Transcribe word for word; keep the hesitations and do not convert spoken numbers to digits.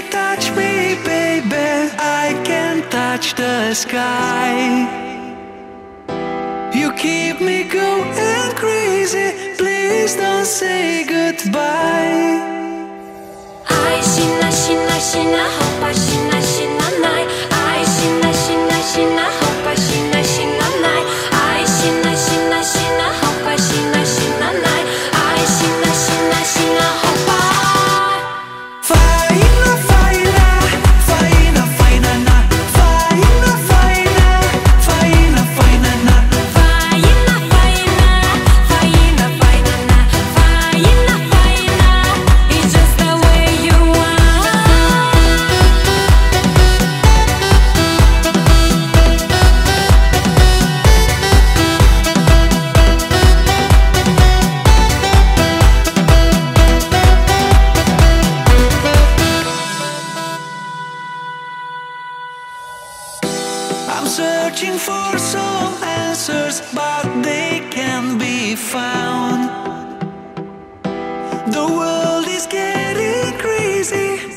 touch me, baby, I can touch the sky. You keep me going crazy, please don't say goodbye. I shina shina shina hopa shina shina nai. I shina shina shina hopa shina shina nai. I shina shina shina hopa shina shina nai. I shina shina shina hopa. Faina, faina, faina, faina na. Faina, faina, faina, faina na. Faina faina faina faina na. Faina faina, it's just the way you are. I'm searching for some answers, but they can't be found. The world is getting crazy.